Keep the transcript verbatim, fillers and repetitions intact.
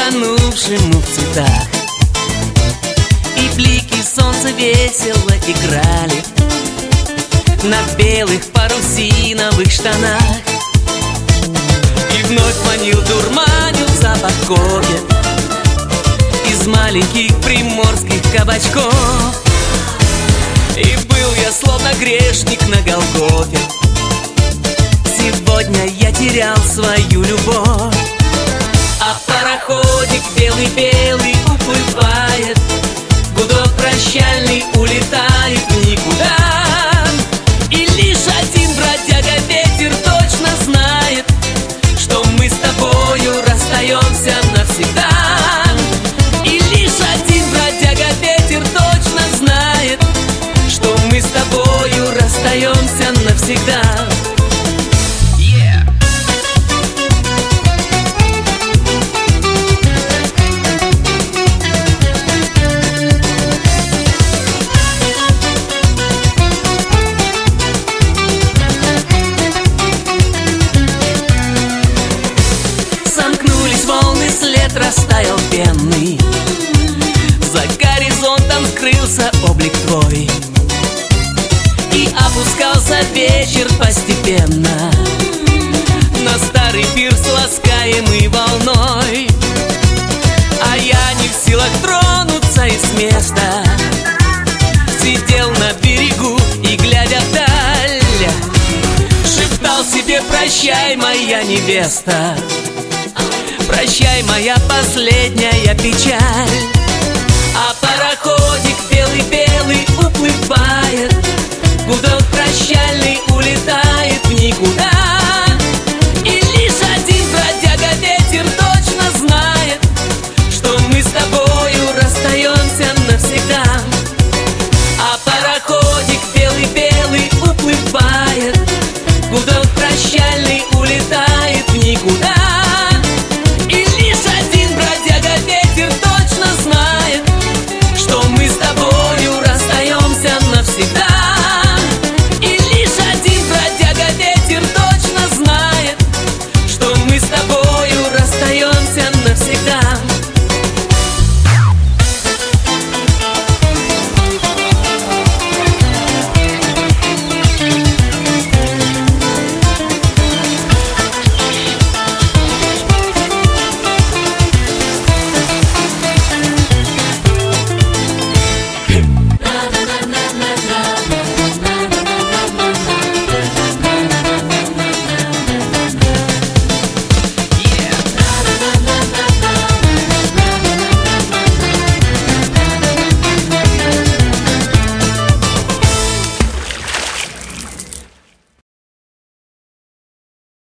утонувшему в цветах. И блики солнца весело играли на белых парусиновых штанах. И вновь манил, дурманил запах кофе из маленьких приморских кабачков. И был я словно грешник на Голгофе. Сегодня я терял свою любовь. А пароходик белый-белый уплывает, гудок прощальный улетает в никуда. И лишь один бродяга ветер точно знает, что мы с тобою расстаемся навсегда. И лишь один бродяга ветер точно знает, что мы с тобою расстаемся навсегда. Растаял пенный, за горизонтом скрылся облик твой. И опускался вечер постепенно на старый пирс, ласкаемый волной. А я не в силах тронуться и с места сидел на берегу и, глядя вдаль, шептал себе: прощай, моя невеста, прощай, моя последняя печаль.